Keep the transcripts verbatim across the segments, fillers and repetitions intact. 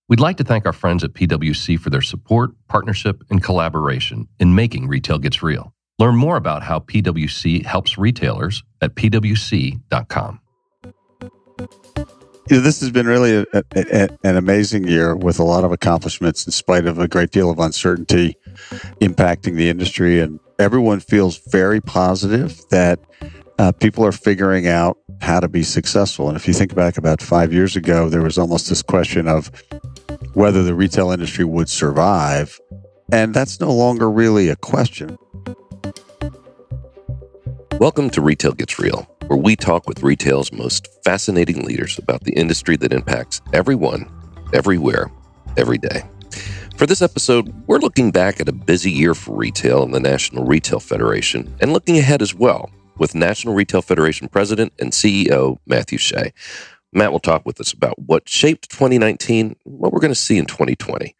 We'd like to thank our friends at P W C for their support, partnership, and collaboration in making Retail Gets Real. Learn more about how P W C helps retailers at p w c dot com. You know, this has been really a, a, a, an amazing year with a lot of accomplishments in spite of a great deal of uncertainty impacting the industry. And everyone feels very positive that uh, people are figuring out how to be successful. And if you think back about five years ago, there was almost this question of whether the retail industry would survive. And that's no longer really a question. Welcome to Retail Gets Real, where we talk with retail's most fascinating leaders about the industry that impacts everyone, everywhere, every day. For this episode, we're looking back at a busy year for retail and the National Retail Federation, and looking ahead as well with National Retail Federation President and C E O Matthew Shea. Matt will talk with us about what shaped twenty nineteen, what we're going to see in twenty twenty.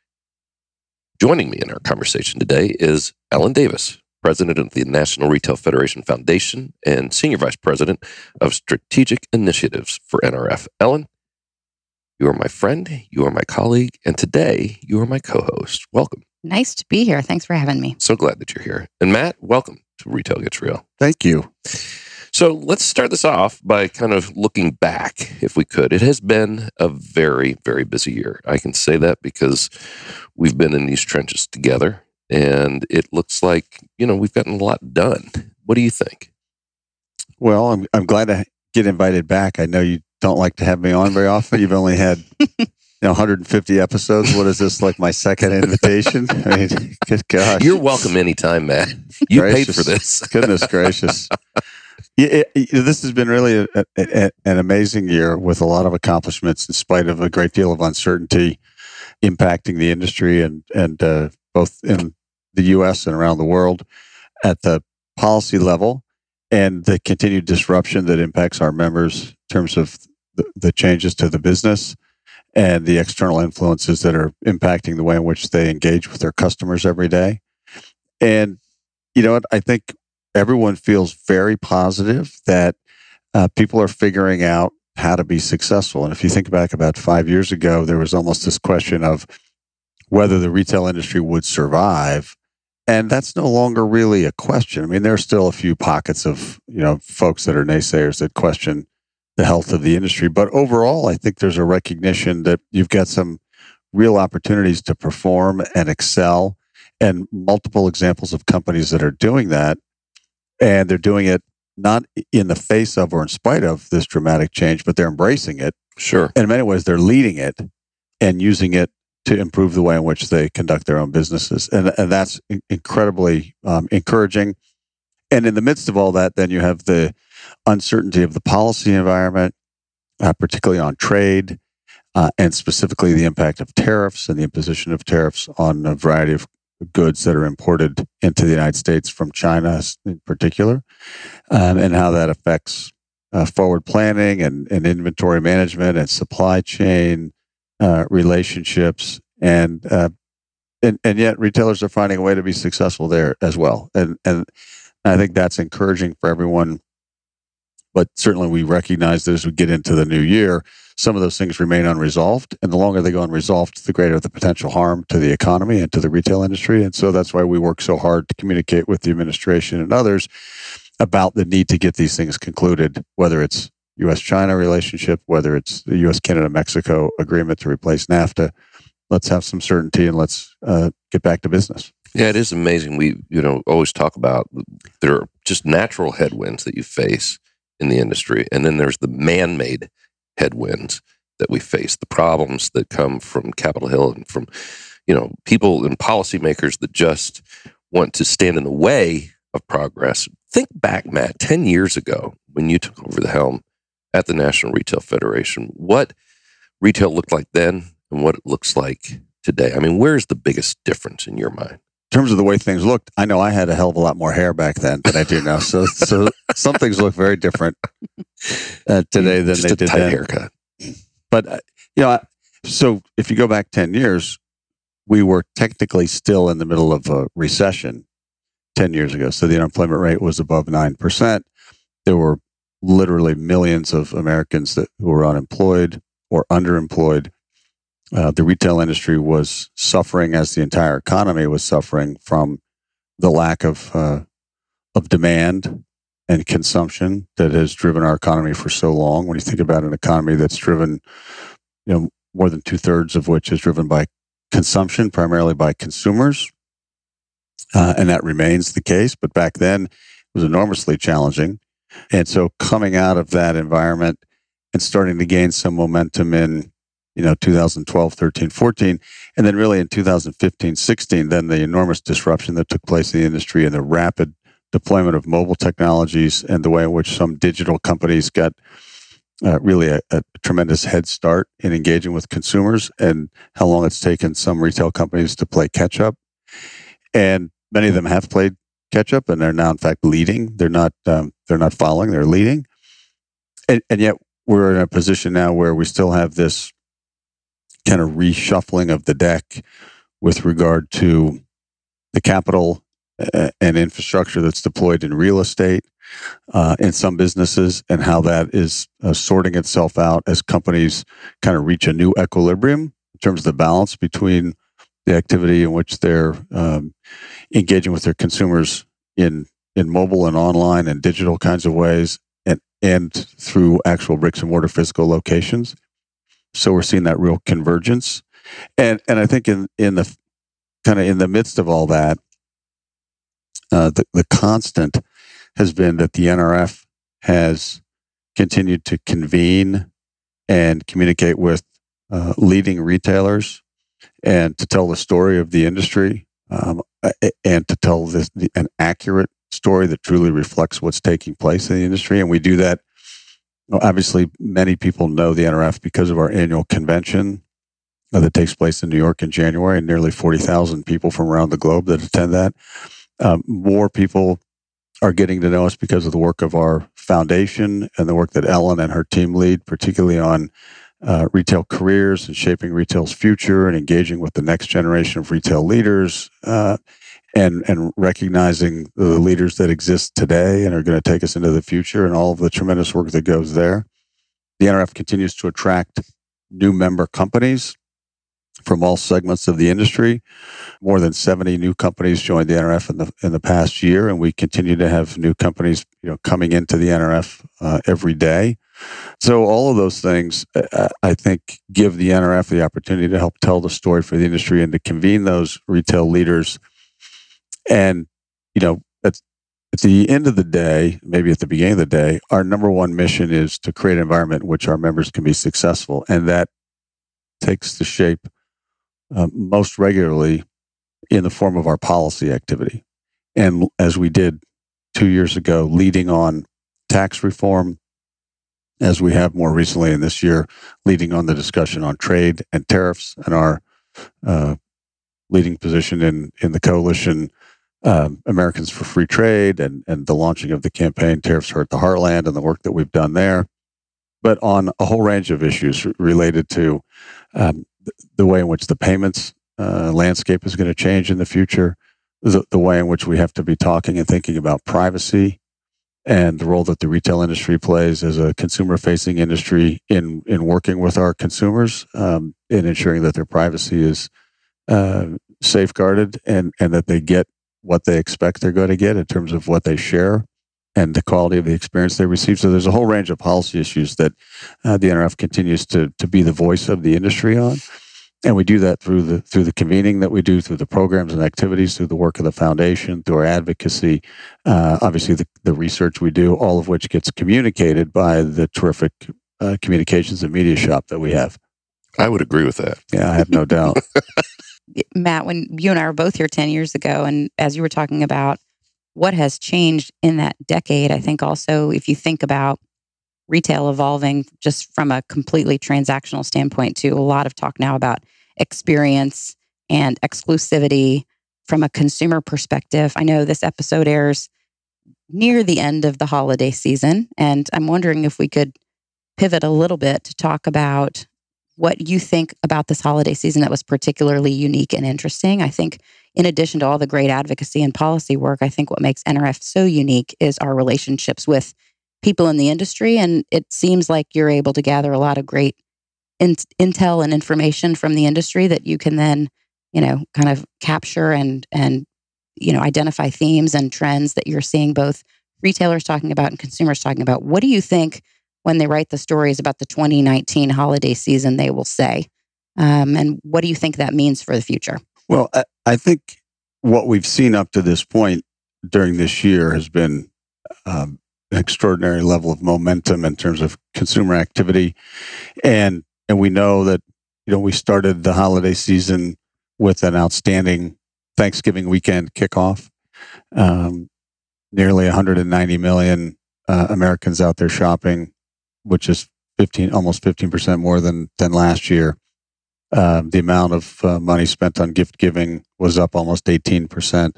Joining me in our conversation today is Ellen Davis, President of the National Retail Federation Foundation and Senior Vice President of Strategic Initiatives for N R F. Ellen, you are my friend, you are my colleague, and today you are my co-host. Welcome. Nice to be here. Thanks for having me. So glad that you're here. And Matt, welcome to Retail Gets Real. Thank you. So let's start this off by kind of looking back, if we could. It has been a very, very busy year. I can say that because we've been in these trenches together. And it looks like, you know, we've gotten a lot done. What do you think? Well, I'm I'm glad to get invited back. I know you don't like to have me on very often. You've only had, you know, one hundred fifty episodes. What is this, like my second invitation? I mean, good gosh. You're welcome anytime, Matt. You gracious, paid for this. Goodness gracious. Yeah, it, it, this has been really a, a, a, an amazing year with a lot of accomplishments in spite of a great deal of uncertainty impacting the industry and, and uh, both in the U S and around the world at the policy level, and the continued disruption that impacts our members in terms of the, the changes to the business and the external influences that are impacting the way in which they engage with their customers every day. And, you know, I think everyone feels very positive that uh, people are figuring out how to be successful. And if you think back about five years ago, there was almost this question of whether the retail industry would survive. And that's no longer really a question. I mean, there are still a few pockets of, you know, folks that are naysayers that question the health of the industry. But overall, I think there's a recognition that you've got some real opportunities to perform and excel, and multiple examples of companies that are doing that. And they're doing it not in the face of or in spite of this dramatic change, but they're embracing it. Sure. And in many ways, they're leading it and using it to improve the way in which they conduct their own businesses. And, and that's incredibly um, encouraging. And in the midst of all that, then you have the uncertainty of the policy environment, uh, particularly on trade, uh, and specifically the impact of tariffs and the imposition of tariffs on a variety of goods that are imported into the United States from China in particular, um, and how that affects uh, forward planning and, and inventory management and supply chain Uh, relationships, and, uh, and and yet retailers are finding a way to be successful there as well, and and I think that's encouraging for everyone. But certainly, we recognize that as we get into the new year, some of those things remain unresolved, and the longer they go unresolved, the greater the potential harm to the economy and to the retail industry. And so that's why we work so hard to communicate with the administration and others about the need to get these things concluded, whether it's U S China relationship, whether it's the U S Canada Mexico agreement to replace NAFTA. Let's have some certainty and let's uh, get back to business. Yeah, it is amazing. We, you know, always talk about there are just natural headwinds that you face in the industry, and then there's the man-made headwinds that we face, the problems that come from Capitol Hill and from, you know, people and policymakers that just want to stand in the way of progress. Think back, Matt, ten years ago when you took over the helm at the National Retail Federation, what retail looked like then and what it looks like today. I mean, where's the biggest difference in your mind? In terms of the way things looked, I know I had a hell of a lot more hair back then than I do now. So, so some things look very different uh, today than Just they a did tight then. haircut. But uh, you know, so if you go back ten years, we were technically still in the middle of a recession ten years ago. So the unemployment rate was above nine percent. There were literally millions of Americans that who were unemployed or underemployed. uh, the retail industry was suffering, as the entire economy was suffering, from the lack of uh, of demand and consumption that has driven our economy for so long. When you think about an economy that's driven, you know, more than two thirds of which is driven by consumption, primarily by consumers, uh, and that remains the case. But back then, it was enormously challenging, and so coming out of that environment and starting to gain some momentum in, you know, two thousand twelve, thirteen, fourteen, and then really in two thousand fifteen, sixteen, then the enormous disruption that took place in the industry and the rapid deployment of mobile technologies and the way in which some digital companies got uh, really a, a tremendous head start in engaging with consumers, and how long it's taken some retail companies to play catch up. And many of them have played catch up, and they're now in fact leading. They're not um, they're not following, they're leading. And, and yet we're in a position now where we still have this kind of reshuffling of the deck with regard to the capital uh, and infrastructure that's deployed in real estate, uh, in some businesses, and how that is uh, sorting itself out as companies kind of reach a new equilibrium in terms of the balance between the activity in which they're um, engaging with their consumers in in mobile and online and digital kinds of ways, and and through actual bricks and mortar physical locations. So we're seeing that real convergence, and and I think in in the kind of in the midst of all that, uh, the the constant has been that the N R F has continued to convene and communicate with uh, leading retailers, and to tell the story of the industry, um, and to tell this an accurate story that truly reflects what's taking place in the industry. And we do that. Obviously, many people know the N R F because of our annual convention uh, that takes place in New York in January, and nearly forty thousand people from around the globe that attend that. Um, more people are getting to know us because of the work of our foundation and the work that Ellen and her team lead, particularly on uh, retail careers and shaping retail's future and engaging with the next generation of retail leaders, uh, and and recognizing the leaders that exist today and are going to take us into the future, and all of the tremendous work that goes there. The N R F continues to attract new member companies from all segments of the industry. More than seventy new companies joined the N R F in the in the past year, and we continue to have new companies, you know, coming into the N R F uh, every day. So all of those things, uh, I think, give the N R F the opportunity to help tell the story for the industry and to convene those retail leaders. And, you know, at, at the end of the day, maybe at the beginning of the day, our number one mission is to create an environment in which our members can be successful. And that takes the shape uh, most regularly in the form of our policy activity. And as we did two years ago, leading on tax reform, as we have more recently in this year, leading on the discussion on trade and tariffs, and our uh, leading position in, in the coalition Um, Americans for Free Trade, and, and the launching of the campaign Tariffs Hurt the Heartland, and the work that we've done there, but on a whole range of issues related to um, the, the way in which the payments uh, landscape is going to change in the future, the, the way in which we have to be talking and thinking about privacy and the role that the retail industry plays as a consumer-facing industry in, in working with our consumers, um, in ensuring that their privacy is uh, safeguarded, and, and that they get what they expect they're going to get in terms of what they share and the quality of the experience they receive. So there's a whole range of policy issues that uh, the N R F continues to to be the voice of the industry on, and we do that through the through the convening that we do, through the programs and activities, through the work of the foundation, through our advocacy, uh, obviously the, the research we do, all of which gets communicated by the terrific uh, communications and media shop that we have. I would agree with that. Yeah, I have no doubt. Matt, when you and I were both here ten years ago, and as you were talking about what has changed in that decade, I think also if you think about retail evolving just from a completely transactional standpoint to a lot of talk now about experience and exclusivity from a consumer perspective. I know this episode airs near the end of the holiday season, and I'm wondering if we could pivot a little bit to talk about what you think about this holiday season that was particularly unique and interesting. I think in addition to all the great advocacy and policy work, I think what makes N R F so unique is our relationships with people in the industry. And it seems like you're able to gather a lot of great in, intel and information from the industry that you can then, you know, kind of capture and and you know identify themes and trends that you're seeing both retailers talking about and consumers talking about. What do you think when they write the stories about the twenty nineteen holiday season they will say? Um, and what do you think that means for the future? Well, I, I think what we've seen up to this point during this year has been um, an extraordinary level of momentum in terms of consumer activity. And and we know that, you know, we started the holiday season with an outstanding Thanksgiving weekend kickoff. Um, nearly one hundred ninety million uh, Americans out there shopping, which is fifteen, almost fifteen percent more than, than last year. Um, the amount of uh, money spent on gift giving was up almost eighteen percent.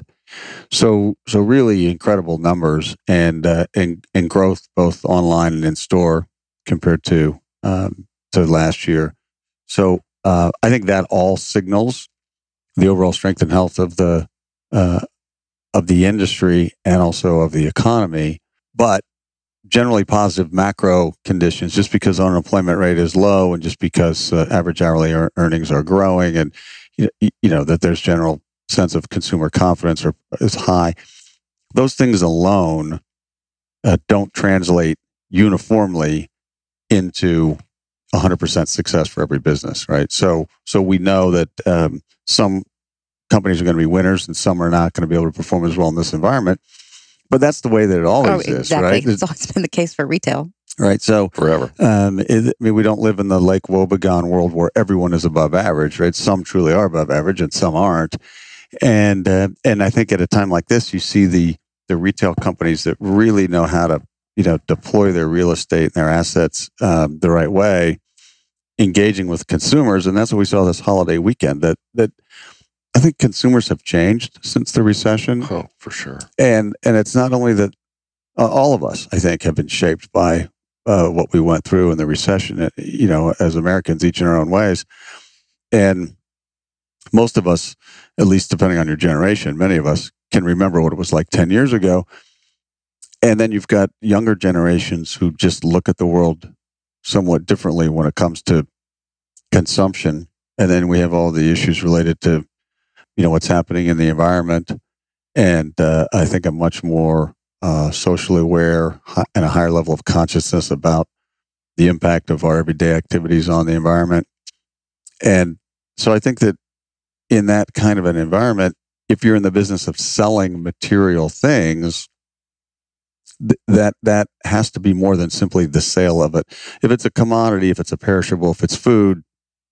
So, so really incredible numbers and, uh, and, and growth both online and in store compared to, um, to last year. So, uh, I think that all signals the overall strength and health of the, uh, of the industry and also of the economy, but generally positive macro conditions, just because unemployment rate is low and just because uh, average hourly ear- earnings are growing and, you know, you know, that there's general sense of consumer confidence or, is high. Those things alone uh, don't translate uniformly into one hundred percent success for every business, right? So, so we know that um, some companies are going to be winners and some are not going to be able to perform as well in this environment. But that's the way that it always oh, is, exactly. right? It's always been the case for retail. Right. So Forever. Um, it, I mean, we don't live in the Lake Wobegon world where everyone is above average, right? Some truly are above average and some aren't. And uh, and I think at a time like this, you see the the retail companies that really know how to, you know, deploy their real estate and their assets um, the right way, engaging with consumers. And that's what we saw this holiday weekend, that that I think consumers have changed since the recession. Oh, for sure. And and it's not only that uh, all of us, I think, have been shaped by uh, what we went through in the recession, you know, as Americans, each in our own ways. And most of us, at least depending on your generation, many of us can remember what it was like ten years ago. And then you've got younger generations who just look at the world somewhat differently when it comes to consumption. And then we have all the issues related to, you know, what's happening in the environment. And uh, I think a much more uh, socially aware and a higher level of consciousness about the impact of our everyday activities on the environment. And so I think that in that kind of an environment, if you're in the business of selling material things, th- that that has to be more than simply the sale of it. If it's a commodity, if it's a perishable, if it's food,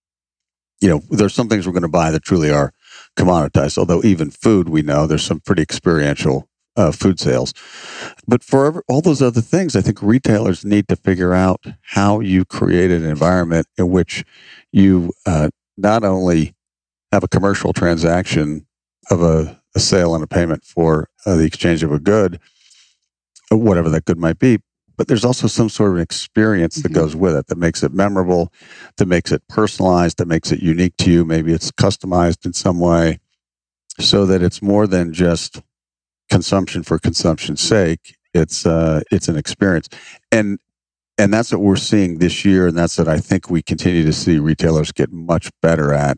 you know, there's some things we're going to buy that truly are commoditized. Although even food, we know there's some pretty experiential uh, food sales. But for every, all those other things, I think retailers need to figure out how you create an environment in which you uh, not only have a commercial transaction of a, a sale and a payment for uh, the exchange of a good, whatever that good might be, but there's also some sort of an experience that goes with it that makes it memorable, that makes it personalized, that makes it unique to you. Maybe it's customized in some way so that it's more than just consumption for consumption's sake. It's uh, it's an experience. And and that's what we're seeing this year, and that's what I think we continue to see retailers get much better at.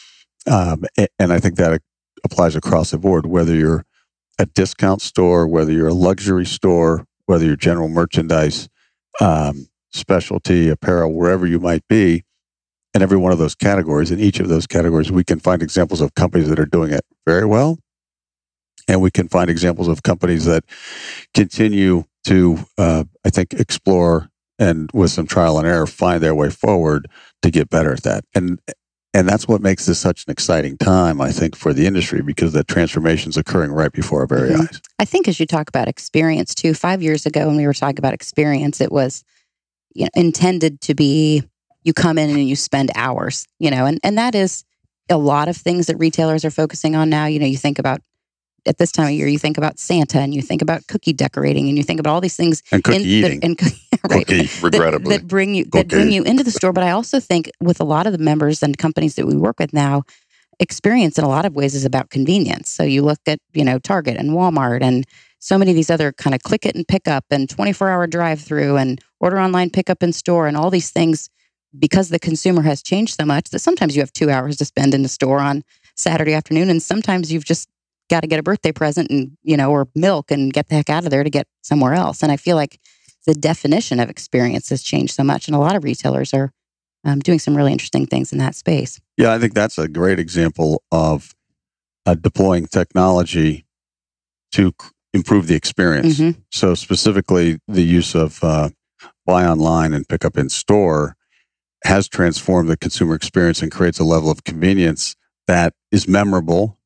Um, and I think that applies across the board, whether you're a discount store, whether you're a luxury store, whether you're general merchandise, um, specialty, apparel, wherever you might be, in every one of those categories, in each of those categories, we can find examples of companies that are doing it very well. And we can find examples of companies that continue to, uh, I think, explore and with some trial and error, find their way forward to get better at that. And And that's what makes this such an exciting time, I think, for the industry, because that transformation is occurring right before our very mm-hmm. eyes. I think as you talk about experience too, five years ago when we were talking about experience, it was, you know, intended to be, you come in and you spend hours, you know, and, and that is a lot of things that retailers are focusing on now. You know, you think about, at this time of year, you think about Santa and you think about cookie decorating and you think about all these things. And cookie in, eating. That, and cookie, right, cookie, regrettably. That, that, bring you, that bring you into the store. But I also think with a lot of the members and companies that we work with now, experience in a lot of ways is about convenience. So you look at, you know, Target and Walmart and so many of these other kind of click it and pick up and twenty-four hour drive through and order online, pick up in store and all these things because the consumer has changed so much that sometimes you have two hours to spend in the store on Saturday afternoon, and sometimes you've just got to get a birthday present and, you know, or milk and get the heck out of there to get somewhere else. And I feel like the definition of experience has changed so much, and a lot of retailers are um, doing some really interesting things in that space. Yeah, I think that's a great example of uh, deploying technology to c- improve the experience. Mm-hmm. So specifically, the use of uh, buy online and pick up in store has transformed the consumer experience and creates a level of convenience that is memorable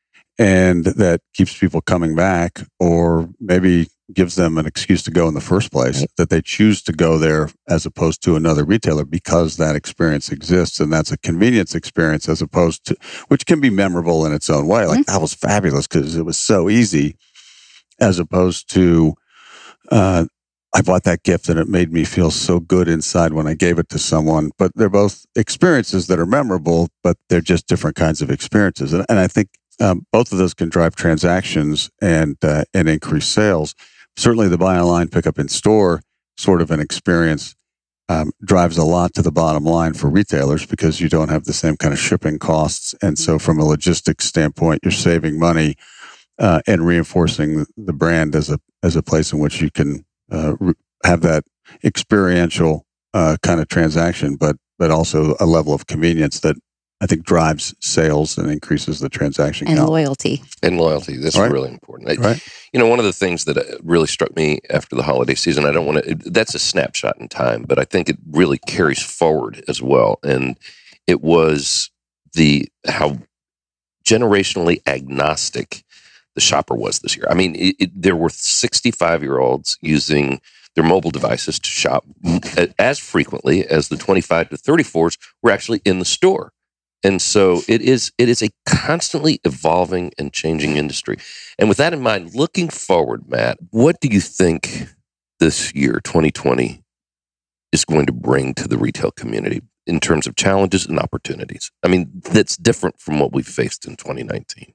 and that keeps people coming back, or maybe gives them an excuse to go in the first place, Right. that they choose to go there as opposed to another retailer because that experience exists. And that's a convenience experience as opposed to, which can be memorable in its own way. Like, Mm-hmm. that was fabulous because it was so easy, as opposed to, uh, I bought that gift and it made me feel so good inside when I gave it to someone. But they're both experiences that are memorable, but they're just different kinds of experiences. And, and I think um, both of those can drive transactions and uh, and increase sales. Certainly, the buy online, pick up in store sort of an experience um, drives a lot to the bottom line for retailers because you don't have the same kind of shipping costs. And so, from a logistics standpoint, you're saving money uh, and reinforcing the brand as a as a place in which you can uh, re- have that experiential uh, kind of transaction, but but also a level of convenience that I think drives sales and increases the transaction And count. loyalty. And loyalty. That's Right. really important. I- Right. You know, one of the things that uh, really struck me after the holiday season, I don't want to, that's a snapshot in time, but I think it really carries forward as well. And it was the, how generationally agnostic the shopper was this year. I mean, it, it, there were sixty-five year olds using their mobile devices to shop as frequently as the twenty-five to thirty-fours were actually in the store. And so it is it is a constantly evolving and changing industry. And with that in mind, looking forward, Matt, what do you think this year, twenty twenty, is going to bring to the retail community in terms of challenges and opportunities? I mean, that's different from what we faced in twenty nineteen.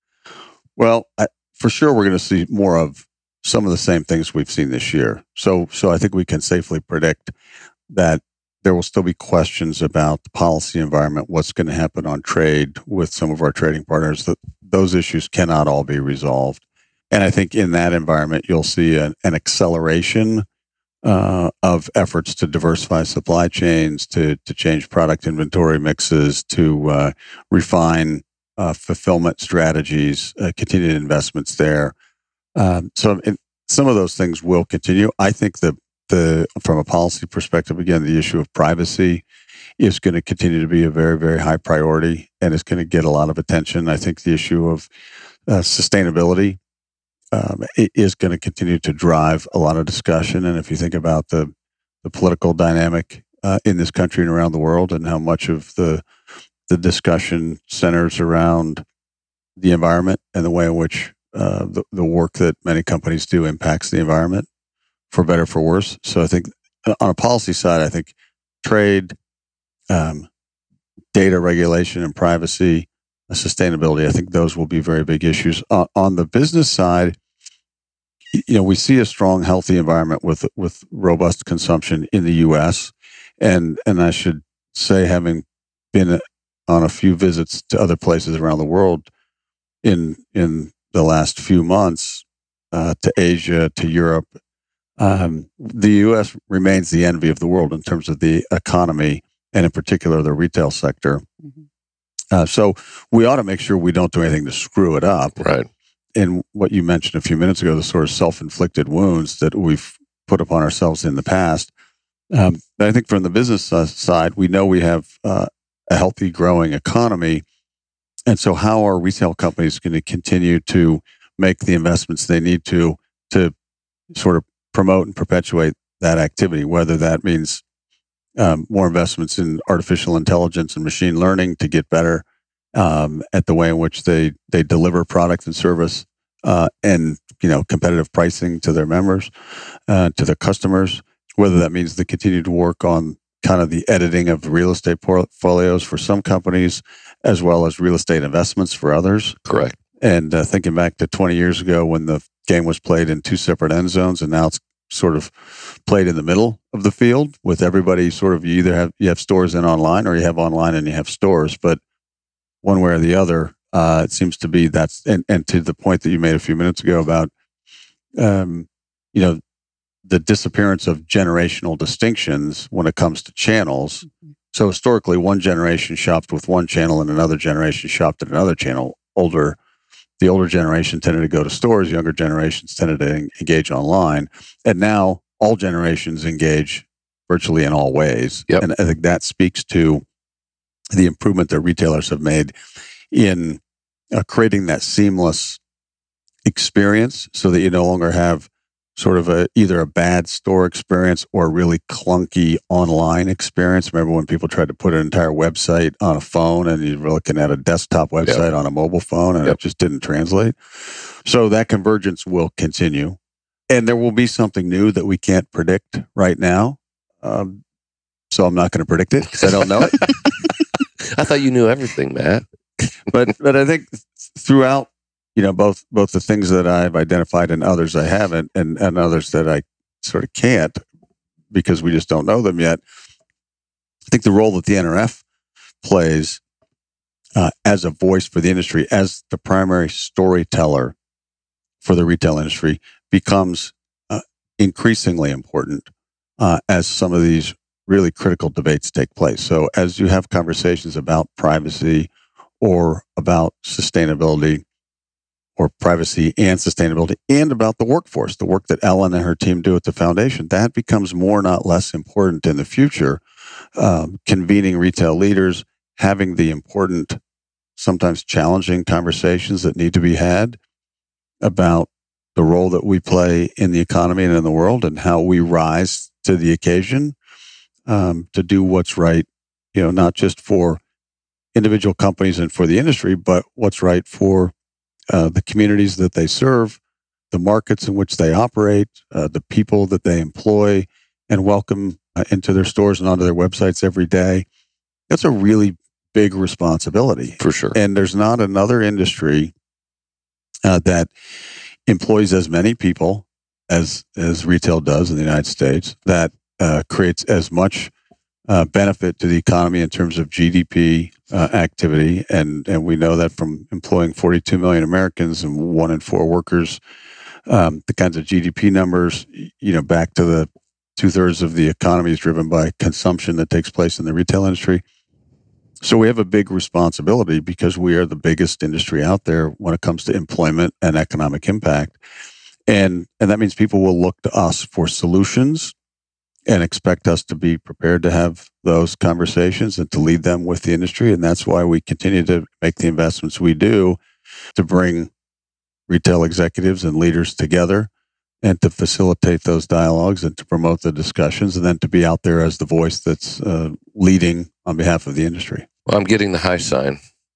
Well, I, for sure, we're going to see more of some of the same things we've seen this year. So, so I think we can safely predict that there will still be questions about the policy environment, what's going to happen on trade with some of our trading partners. That those issues cannot all be resolved, and I think in that environment, you'll see an, an acceleration uh, of efforts to diversify supply chains, to to change product inventory mixes, to uh, refine Uh, fulfillment strategies, uh, continued investments there. Um, so it, some of those things will continue. I think the the from a policy perspective, again, the issue of privacy is going to continue to be a very, very high priority, and it's going to get a lot of attention. I think the issue of uh, sustainability um, is going to continue to drive a lot of discussion. And if you think about the the political dynamic uh, in this country and around the world, and how much of the the discussion centers around the environment and the way in which uh, the, the work that many companies do impacts the environment, for better, for worse. So I think on a policy side, I think trade, um, data regulation and privacy, uh, sustainability, I think those will be very big issues. Uh, on the business side, you know, we see a strong, healthy environment with with robust consumption in the U S. And, and I should say, having been a, on a few visits to other places around the world in in the last few months, uh, to Asia, to Europe, um, the U S remains the envy of the world in terms of the economy, and in particular the retail sector. Mm-hmm. Uh, so we ought to make sure we don't do anything to screw it up. Right. And what you mentioned a few minutes ago, the sort of self-inflicted wounds that we've put upon ourselves in the past. Um, but I think from the business uh, side, we know we have uh, a healthy, growing economy. And so how are retail companies going to continue to make the investments they need to, to sort of promote and perpetuate that activity, whether that means um, more investments in artificial intelligence and machine learning to get better um, at the way in which they, they deliver product and service, uh, and, you know, competitive pricing to their members, uh, to their customers, whether that means they continue to work on kind of the editing of real estate portfolios for some companies, as well as real estate investments for others. Correct. And uh, thinking back to twenty years ago when the game was played in two separate end zones, and now it's sort of played in the middle of the field with everybody sort of, you either have, you have stores and online, or you have online and you have stores, but one way or the other, uh, it seems to be that's, and, and to the point that you made a few minutes ago about, um, you know, the disappearance of generational distinctions when it comes to channels. Mm-hmm. So historically, one generation shopped with one channel and another generation shopped at another channel. Older, the older generation tended to go to stores, younger generations tended to en- engage online. And now all generations engage virtually in all ways. Yep. And I think that speaks to the improvement that retailers have made in uh, creating that seamless experience so that you no longer have sort of a either a bad store experience or a really clunky online experience. Remember when people tried to put an entire website on a phone and you were looking at a desktop website yep. on a mobile phone and yep. it just didn't translate? So that convergence will continue. And there will be something new that we can't predict right now. Um, so I'm not going to predict it because I don't know it. I thought you knew everything, Matt. but but I think throughout, you know, both both the things that I've identified and others I haven't, and, and others that I sort of can't because we just don't know them yet. I think the role that the N R F plays uh, as a voice for the industry, as the primary storyteller for the retail industry, becomes uh, increasingly important uh, as some of these really critical debates take place. So as you have conversations about privacy or about sustainability, or privacy and sustainability, and about the workforce, the work that Ellen and her team do at the foundation, that becomes more, not less important in the future. Um, convening retail leaders, having the important, sometimes challenging conversations that need to be had about the role that we play in the economy and in the world, and how we rise to the occasion um, to do what's right, you know, not just for individual companies and for the industry, but what's right for Uh, the communities that they serve, the markets in which they operate, uh, the people that they employ and welcome uh, into their stores and onto their websites every day. That's a really big responsibility. For sure. And there's not another industry uh, that employs as many people as, as retail does in the United States, that uh, creates as much Uh, benefit to the economy in terms of G D P uh, activity, and and we know that from employing forty-two million Americans and one in four workers, um, the kinds of G D P numbers, you know, back to the two thirds of the economy is driven by consumption that takes place in the retail industry. So we have a big responsibility because we are the biggest industry out there when it comes to employment and economic impact, and and that means people will look to us for solutions and expect us to be prepared to have those conversations and to lead them with the industry. And that's why we continue to make the investments we do to bring retail executives and leaders together and to facilitate those dialogues and to promote the discussions, and then to be out there as the voice that's uh, leading on behalf of the industry. Well, I'm getting the high sign.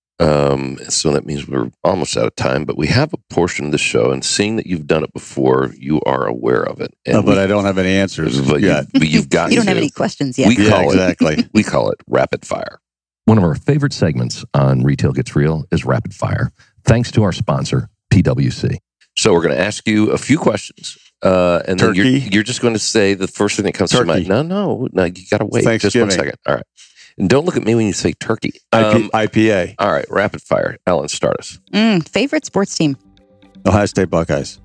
Um, so that means we're almost out of time, but we have a portion of the show, and seeing that you've done it before, you are aware of it. And oh, but we, I don't have any answers but yet. You, but you've got You don't to. have any questions yet. We yeah, call exactly. It, we call it rapid fire. One of our favorite segments on Retail Gets Real is Rapid Fire, thanks to our sponsor, P W C. So we're going to ask you a few questions. Uh, and Turkey? then you're, you're just going to say the first thing that comes Turkey. to mind. No, no, no, you got to wait just one second. All right. And don't look at me when you say turkey. Um, I P A. All right, rapid fire. Ellen, start us. Mm, favorite sports team? Ohio State Buckeyes.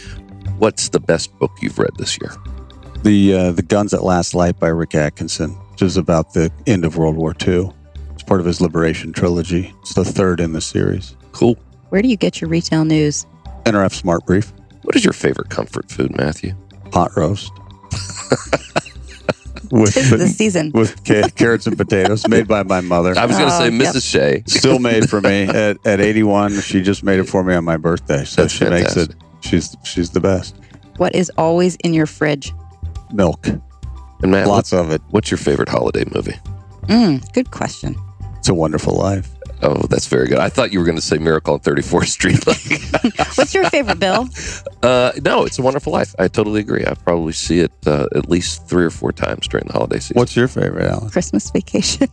What's the best book you've read this year? The uh, The Guns That Last Light by Rick Atkinson, which is about the end of World War Two. It's part of his Liberation trilogy. It's the third in the series. Cool. Where do you get your retail news? N R F Smart Brief. What is your favorite comfort food, Matthew? Pot roast. With, Tis the season. With ca- carrots and potatoes, made by my mother. I was going to Oh, say yep. Missus Shea. Still made for me at, at eighty-one. She just made it for me on my birthday, so That's she fantastic. makes it. She's she's the best. What is always in your fridge? Milk, And Matt, lots what, of it. what's your favorite holiday movie? Mm, good question. It's a Wonderful Life. Oh, that's very good. I thought you were going to say Miracle on thirty-fourth Street. What's your favorite, Bill? uh, no, It's a Wonderful Life. I totally agree. I probably see it uh, at least three or four times during the holiday season. What's your favorite, Alan? Christmas Vacation.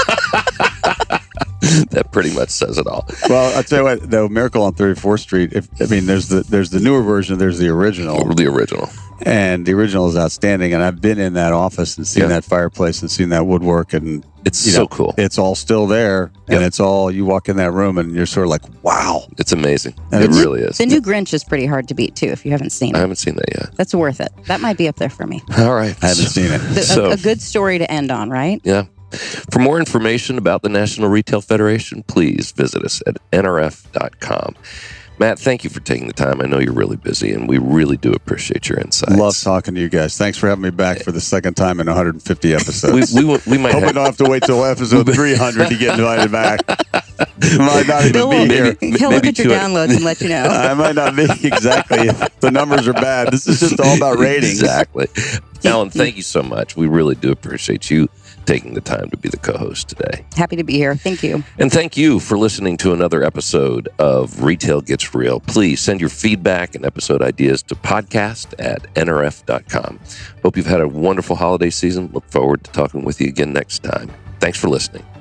That pretty much says it all. Well, I'll tell you what. The Miracle on thirty-fourth Street. If I mean, there's the there's the newer version. There's the original. The original. And the original is outstanding. And I've been in that office and seen Yeah. that fireplace and seen that woodwork, and It's you so know, cool. it's all still there. Yep. And it's all, you walk in that room and you're sort of like, wow. It's amazing. And It it's- really is. The new Grinch is pretty hard to beat too. If you haven't seen I it, haven't seen that yet. that's worth it. That might be up there for me. All right. I haven't seen it. The- So- a, a good story to end on, right? Yeah. For more information about the National Retail Federation, please visit us at N R F dot com. Matt, thank you for taking the time. I know you're really busy, and we really do appreciate your insights. Love talking to you guys. Thanks for having me back for the second time in one hundred fifty We, episodes. we, will- we might Hope we have, don't have to wait till episode three hundred to get invited back. Might not even Bill be will, here. Maybe- he'll look maybe at your two- downloads and let you know. I might not be exactly. If the numbers are bad. This is just all about ratings. Exactly. Alan, thank you so much. We really do appreciate you taking the time to be the co-host today. Happy to be here. Thank you. And thank you for listening to another episode of Retail Gets Real. Please send your feedback and episode ideas to podcast at N R F dot com. Hope you've had a wonderful holiday season. Look forward to talking with you again next time. Thanks for listening.